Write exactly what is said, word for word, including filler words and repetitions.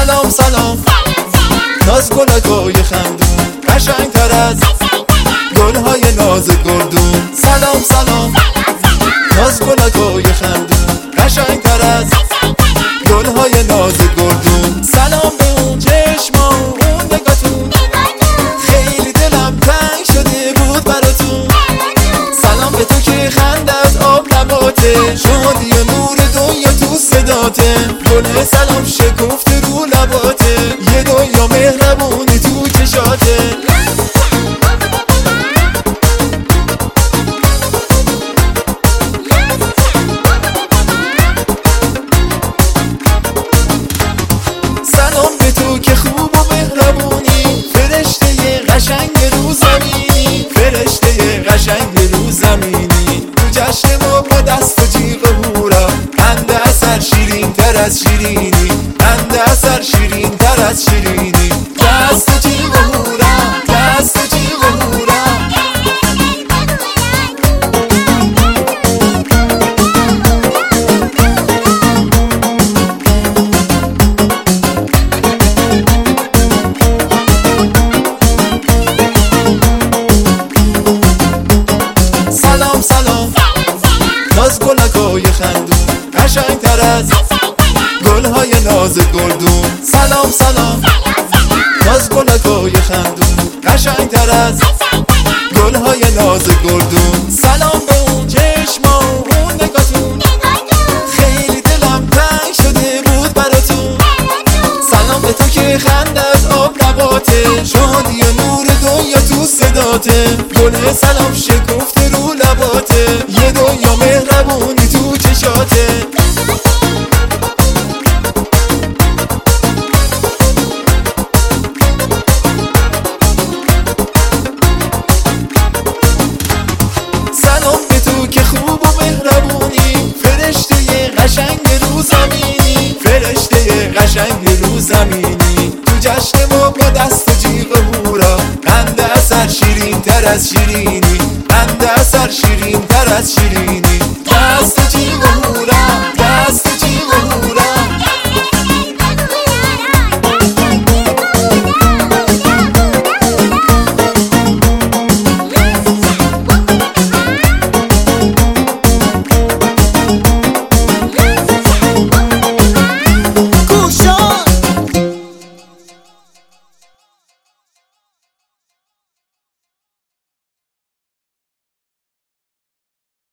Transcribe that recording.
سلام سلام ناز گلکای خندون قشنگ تر از گلهای ناز گلدون. سلام سلام ناز گلکای خندون قشنگ تر از گلهای ناز گلدون. سلام به اون چشما اون نگاتون، خیلی دلم تنگ شده بود براتون. سلام به تو که خندت آب لباته، شادی و نور دنیا تو صداته. گل سلام شکفته رو لباته، یه دنیا مهربونی تو چشاته. سلام به تو که خوب و مهربونی، فرشته قشنگ رو زمینی، فرشته قشنگ رو زمینی. تو جشن ما با دست و جیغ و هورا، قند اثر شیرین تر از شیرینی، قند اثر شیرین تر از شیرینی. دست و جیغ و هورا، دست و جیغ و هورا. سلام سلام ناز گلکای خندون قشنگ تر از گلهای ناز گلدون. سلام سلام ناز گلکای خندون قشنگ تر از گلهای ناز گلدون. سلام به اون چشما اون نگاتون، خیلی دلم تنگ شده بود براتون. سلام به تو که خندت آب نباته، شادی و نور دنیا تو صداته. گل سلام شکفته رو لباته، یه دنیا مهربونی تو چشاته. سلام به تو که خوب و مهربونی، فرشته قشنگ رو زمینی، فرشته قشنگ رو زمینی. تو جشن ما با دست و جیغ و هورا، قند اثر شیرین تر از شیرینی، قند اثر شیرین تر از شیرینی. دست و جیغ و هورا.